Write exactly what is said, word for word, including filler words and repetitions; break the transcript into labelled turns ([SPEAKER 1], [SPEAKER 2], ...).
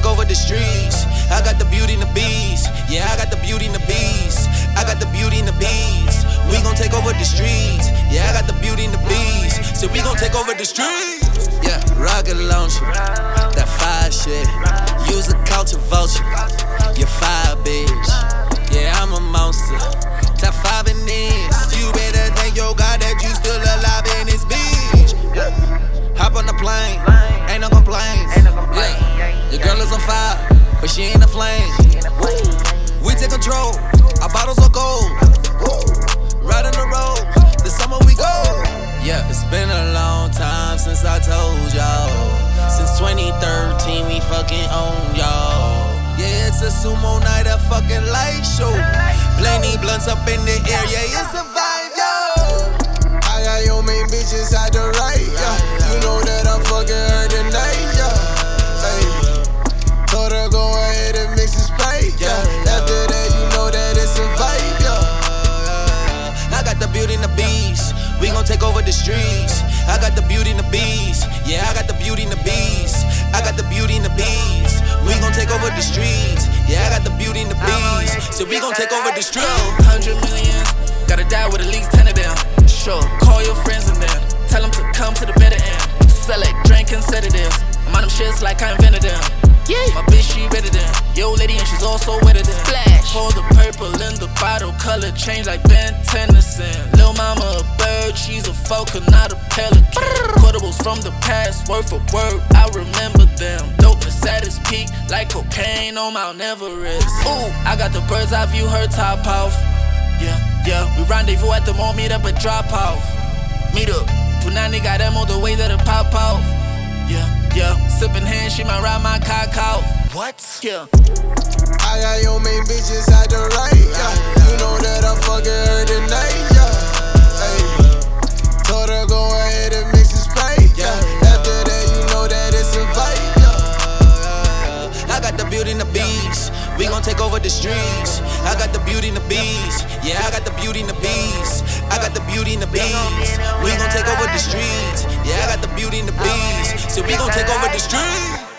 [SPEAKER 1] take over the streets. I got the beauty and the beast. Yeah, I got the beauty and the beast. I got the beauty and the beast. We gon' take over the streets. Yeah, I got the beauty and the beast. So we gon' take over the streets. Yeah, rocket launcher, that fire shit. Use a culture vulture. You fire, bitch. Yeah, I'm a monster. Top five in this. You better thank your God that you still alive in this bitch. Yeah. Hop on the plane, ain't no complaints. Yeah. Your girl is on fire, but she ain't a flame. We take control, our bottles are gold. Right on the road, this summer we go. Yeah, it's been a long time since I told y'all. Since twenty thirteen, we fucking own y'all. Yeah, it's a sumo night, a fucking light show. Plenty blunts up in the air, yeah, it's a vibe, yo.
[SPEAKER 2] I got your main bitch inside the right, yeah. You know that I'm fucking her tonight, yeah. Hey, told her go ahead and mix the Sprite, yeah. After that, you know that it's a vibe, yeah.
[SPEAKER 1] I got the beauty and the beast. We gon' take over the streets. I got the beauty and the beast. Yeah, I got the beauty and the beast. I got the beauty and the beast. We gon' take over the streets. Yeah, I got the beauty and the beast. So we gon' take over the streets.
[SPEAKER 3] Hundred million, gotta die with at least ten of them. Sure, call your friends and then tell them to come to the better end. Select drink and sedatives. I'm on them shits like I invented them. Yeah, my bitch, she ready then. Yo, lady, and she's also wetter than Splash. Pour the purple in the bottle, color change like Ben Tennyson. Lil' mama a bird, she's a falcon, not a pelican. Quotables from the past, word for word, I remember them. Dopeness at its peak, like cocaine on Mount Everest. Ooh, I got the bird's eye view, her top off. Yeah, yeah, we rendezvous at the mall, meet up and drop off. Meet up, Punani got them all the way that it pop off. Yeah, yeah, sippin' hand, she might ride my cock out. What? Yeah.
[SPEAKER 2] I got your main bitch inside the right, yeah. You know that I'm fucking her tonight, yeah. Hey, told her go ahead and mix the Sprite, yeah. After that, you know that it's a vibe, yeah.
[SPEAKER 1] I got the beauty and the beast. We gon' take over the streets. I got the beauty and the beast. Yeah, I got the beauty and the beast. I got the beauty and the beast. We gon' take over the streets. Yeah, I got the beauty and the beast. So we gon' take over the streets.